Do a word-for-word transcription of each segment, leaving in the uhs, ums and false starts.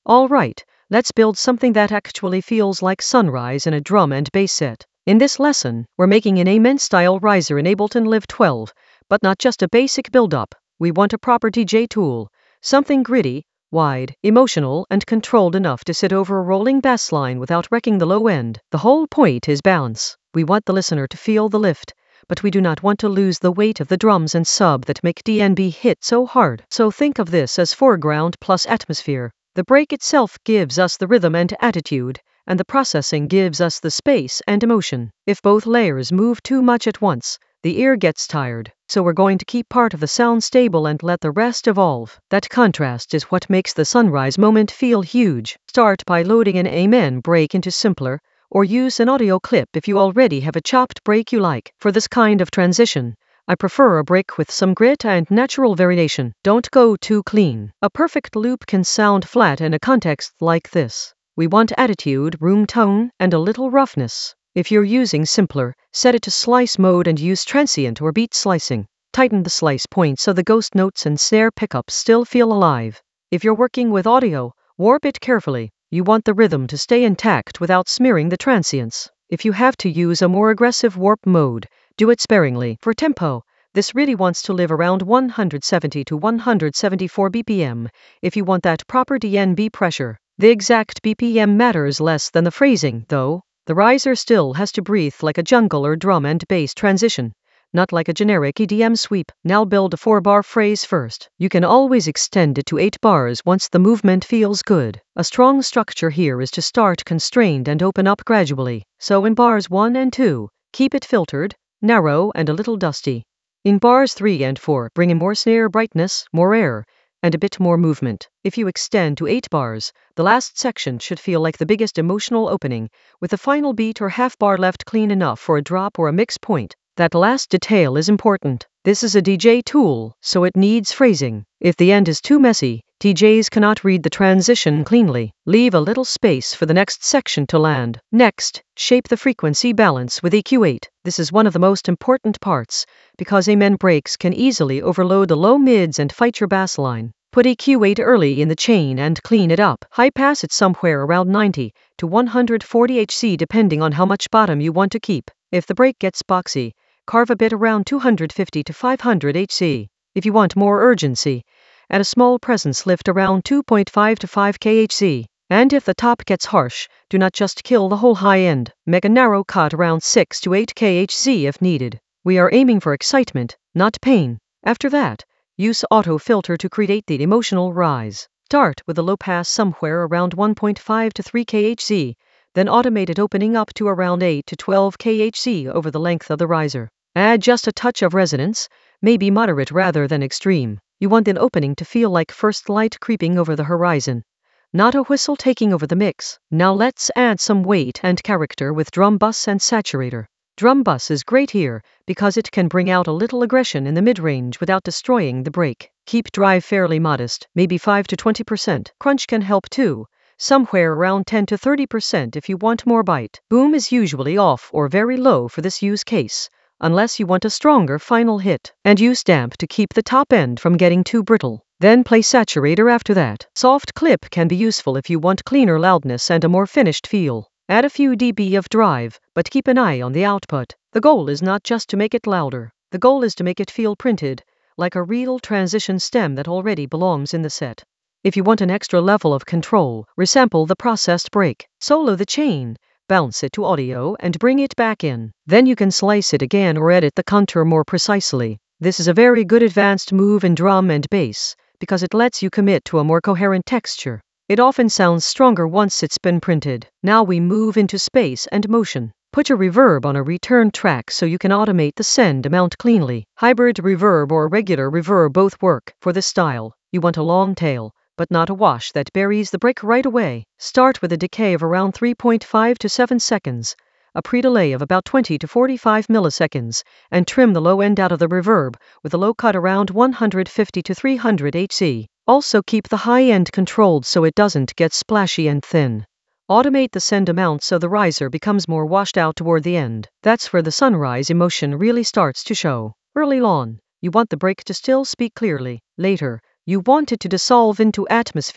All right, let's build something that actually feels like sunrise in a drum and bass set. In this lesson, we're making an Amen-style riser in Ableton Live twelve, but not just a basic build-up. We want a proper D J tool, something gritty, wide, emotional, and controlled enough to sit over a rolling bass line without wrecking the low end. The whole point is balance. We want the listener to feel the lift, but we do not want to lose the weight of the drums and sub that make D N B hit so hard. So think of this as foreground plus atmosphere. The break itself gives us the rhythm and attitude, and the processing gives us the space and emotion. If both layers move too much at once, the ear gets tired, so we're going to keep part of the sound stable and let the rest evolve. That contrast is what makes the sunrise moment feel huge. Start by loading an Amen break into Simpler, or use an audio clip if you already have a chopped break you like. For this kind of transition, I prefer a break with some grit and natural variation. Don't go too clean. A perfect loop can sound flat in a context like this. We want attitude, room tone, and a little roughness. If you're using Simpler, set it to slice mode and use transient or beat slicing. Tighten the slice point so the ghost notes and snare pickups still feel alive. If you're working with audio, warp it carefully. You want the rhythm to stay intact without smearing the transients. If you have to use a more aggressive warp mode, do it sparingly. For tempo, this really wants to live around one hundred seventy to one hundred seventy-four B P M if you want that proper D N B pressure. The exact B P M matters less than the phrasing, though. The riser still has to breathe like a jungle or drum and bass transition, not like a generic E D M sweep. Now build a four-bar phrase first. You can always extend it to eight bars once the movement feels good. A strong structure here is to start constrained and open up gradually. So in bars one and two, keep it filtered, narrow, and a little dusty. In bars three and four, bring in more snare brightness, more air, and a bit more movement. If you extend to eight bars, the last section should feel like the biggest emotional opening, with the final beat or half bar left clean enough for a drop or a mix point. That last detail is important. This is a D J tool, so it needs phrasing. If the end is too messy, D Js cannot read the transition cleanly. Leave a little space for the next section to land. Next, shape the frequency balance with E Q eight. This is one of the most important parts, because Amen breaks can easily overload the low mids and fight your bass line. Put E Q eight early in the chain and clean it up. High pass it somewhere around ninety to one hundred forty hertz depending on how much bottom you want to keep. If the break gets boxy, carve a bit around two hundred fifty to five hundred hertz. If you want more urgency, add a small presence lift around two point five to five kilohertz. And if the top gets harsh, do not just kill the whole high end. Make a narrow cut around six to eight kilohertz if needed. We are aiming for excitement, not pain. After that, use auto filter to create the emotional rise. Start with a low pass somewhere around one point five to three kilohertz, then automate it opening up to around eight to twelve kilohertz over the length of the riser. Add just a touch of resonance, maybe moderate rather than extreme. You want an opening to feel like first light creeping over the horizon, not a whistle taking over the mix. Now let's add some weight and character with drum bus and saturator. Drum bus is great here because it can bring out a little aggression in the mid-range without destroying the break. Keep drive fairly modest, maybe five to twenty percent. Crunch can help too, somewhere around ten to thirty percent if you want more bite. Boom is usually off or very low for this use case, unless you want a stronger final hit. And use damp to keep the top end from getting too brittle. Then play saturator after that. Soft clip can be useful if you want cleaner loudness and a more finished feel. Add a few dB of drive, but keep an eye on the output. The goal is not just to make it louder. The goal is to make it feel printed, like a real transition stem that already belongs in the set. If you want an extra level of control, resample the processed break. Solo the chain, bounce it to audio, and bring it back in. Then you can slice it again or edit the contour more precisely. This is a very good advanced move in drum and bass, because it lets you commit to a more coherent texture. It often sounds stronger once it's been printed. Now we move into space and motion. Put your reverb on a return track so you can automate the send amount cleanly. Hybrid reverb or regular reverb both work. For this style, you want a long tail, but not a wash that buries the break right away. Start with a decay of around three point five to seven seconds, a pre-delay of about twenty to forty-five milliseconds, and trim the low end out of the reverb with a low cut around one hundred fifty to three hundred hertz. Also keep the high end controlled so it doesn't get splashy and thin. Automate the send amount so the riser becomes more washed out toward the end. That's where the sunrise emotion really starts to show. Early on, you want the break to still speak clearly. Later, you want it to dissolve into atmosphere.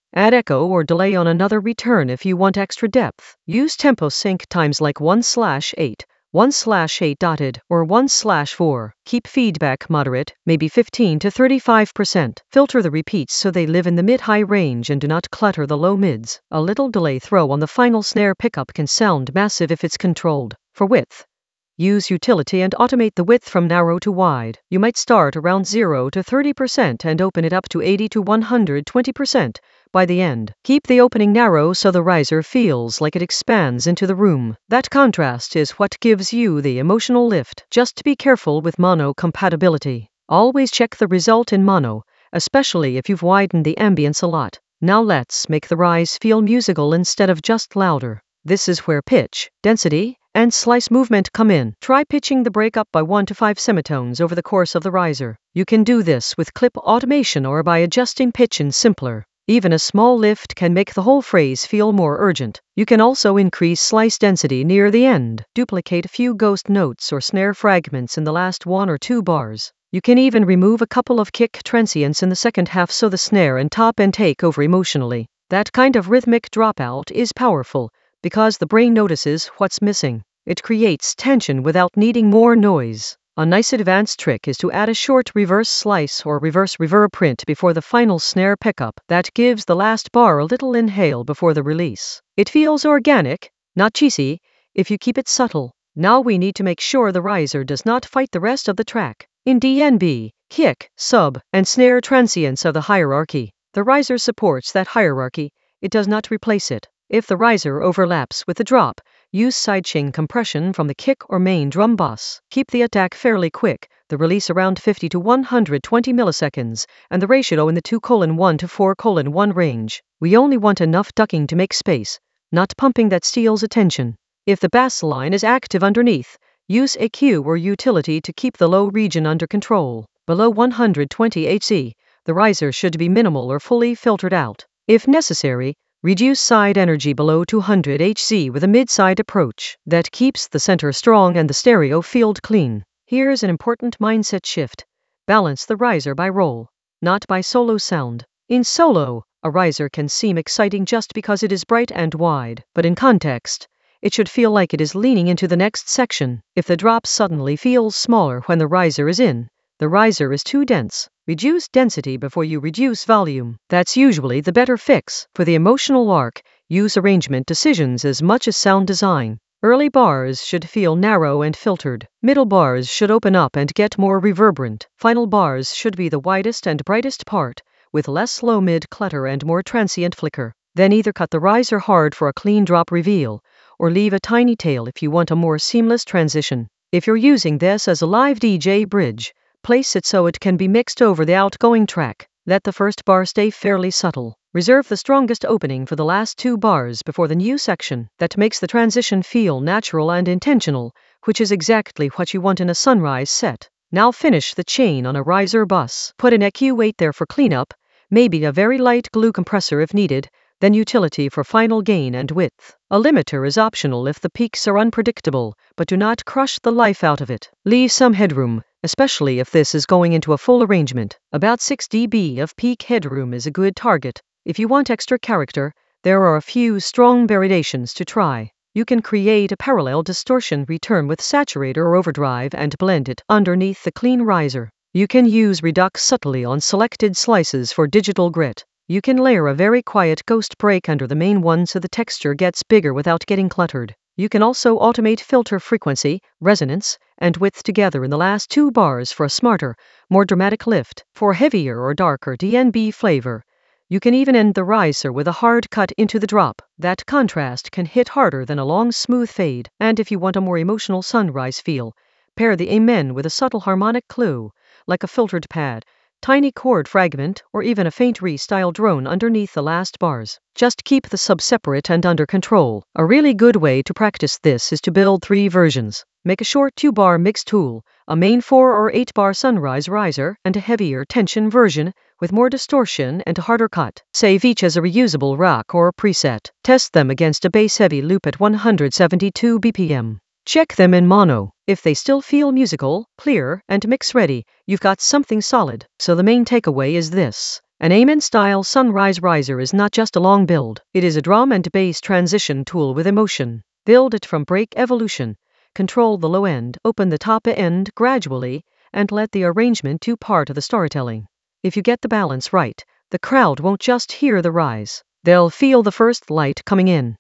Add echo or delay on another return if you want extra depth. Use tempo sync times like one slash eight, one slash eight dotted, or one slash four. Keep feedback moderate, maybe fifteen to thirty-five percent. Filter the repeats so they live in the mid-high range and do not clutter the low mids. A little delay throw on the final snare pickup can sound massive if it's controlled. For width, use utility and automate the width from narrow to wide. You might start around zero to thirty percent and open it up to eighty to one hundred twenty percent. By the end, keep the opening narrow so the riser feels like it expands into the room. That contrast is what gives you the emotional lift. Just be careful with mono compatibility. Always check the result in mono, especially if you've widened the ambience a lot. Now let's make the rise feel musical instead of just louder. This is where pitch, density, and slice movement come in. Try pitching the break up by one to five semitones over the course of the riser. You can do this with clip automation or by adjusting pitch in simpler. Even a small lift can make the whole phrase feel more urgent. You can also increase slice density near the end. Duplicate a few ghost notes or snare fragments in the last one or two bars. You can even remove a couple of kick transients in the second half so the snare and top end take over emotionally. That kind of rhythmic dropout is powerful because the brain notices what's missing. It creates tension without needing more noise. A nice advanced trick is to add a short reverse slice or reverse reverb print before the final snare pickup. That gives the last bar a little inhale before the release. It feels organic, not cheesy, if you keep it subtle. Now we need to make sure the riser does not fight the rest of the track. In D N B, kick, sub, and snare transients are the hierarchy. The riser supports that hierarchy. It does not replace it. If the riser overlaps with the drop, use sidechain compression from the kick or main drum bus. Keep the attack fairly quick, the release around fifty to one hundred twenty milliseconds, and the ratio in the two colon one to four colon one range. We only want enough ducking to make space, not pumping that steals attention. If the bass line is active underneath, use E Q or utility to keep the low region under control. Below one hundred twenty hertz, the riser should be minimal or fully filtered out. If necessary, reduce side energy below two hundred hertz with a mid-side approach that keeps the center strong and the stereo field clean. Here's an important mindset shift. Balance the riser by role, not by solo sound. In solo, a riser can seem exciting just because it is bright and wide, but in context, it should feel like it is leaning into the next section. If the drop suddenly feels smaller when the riser is in, the riser is too dense. Reduce density before you reduce volume. That's usually the better fix. For the emotional arc, use arrangement decisions as much as sound design. Early bars should feel narrow and filtered. Middle bars should open up and get more reverberant. Final bars should be the widest and brightest part, with less low-mid clutter and more transient flicker. Then either cut the riser hard for a clean drop reveal, or leave a tiny tail if you want a more seamless transition. If you're using this as a live D J bridge, place it so it can be mixed over the outgoing track. Let the first bar stay fairly subtle. Reserve the strongest opening for the last two bars before the new section. That makes the transition feel natural and intentional, which is exactly what you want in a sunrise set. Now finish the chain on a riser bus. Put an E Q weight there for cleanup, maybe a very light glue compressor if needed, then utility for final gain and width. A limiter is optional if the peaks are unpredictable, but do not crush the life out of it. Leave some headroom, especially if this is going into a full arrangement. About six decibels of peak headroom is a good target. If you want extra character, there are a few strong variations to try. You can create a parallel distortion return with saturator or overdrive and blend it underneath the clean riser. You can use redux subtly on selected slices for digital grit. You can layer a very quiet ghost break under the main one so the texture gets bigger without getting cluttered. You can also automate filter frequency, resonance, and width together in the last two bars for a smarter, more dramatic lift. For heavier or darker D N B flavor, you can even end the riser with a hard cut into the drop. That contrast can hit harder than a long smooth fade. And if you want a more emotional sunrise feel, pair the amen with a subtle harmonic clue, like a filtered pad, tiny chord fragment, or even a faint re-style drone underneath the last bars. Just keep the sub separate and under control. A really good way to practice this is to build three versions. Make a short two-bar mix tool, a main four or eight-bar sunrise riser, and a heavier tension version with more distortion and a harder cut. Save each as a reusable rack or preset. Test them against a bass-heavy loop at one hundred seventy-two B P M. Check them in mono. If they still feel musical, clear, and mix-ready, you've got something solid. So the main takeaway is this. An Amen-style sunrise riser is not just a long build, it is a drum and bass transition tool with emotion. Build it from break evolution. Control the low end, open the top end gradually, and let the arrangement do part of the storytelling. If you get the balance right, the crowd won't just hear the rise, they'll feel the first light coming in.